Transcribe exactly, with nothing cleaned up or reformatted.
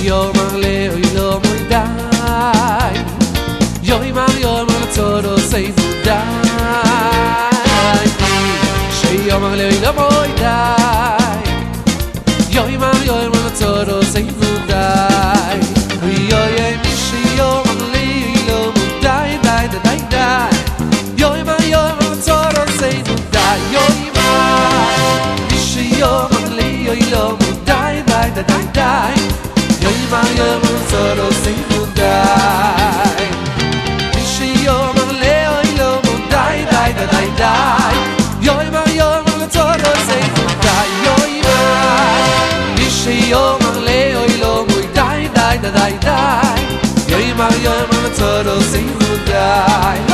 שיומר לאוילו מוידאי יומר יומר לצורו סייבודאי שיומר לאוילו מוידאי יומר יומר לצורו סייבודאי ויוי מי שיומר לאוילו מוידאי די די די די יומר יומר לצורו סייבודאי יומר מי שיומר לאוילו מוידאי די די די די יומר יומר לצורו סייבודאי מי שיומר לאוילו מוידאי די די די די יומר יומר לצורו סייבודאי יומר מי שיומר לאוילו מוידאי די די די די יומר יומר לצורו סייבודאי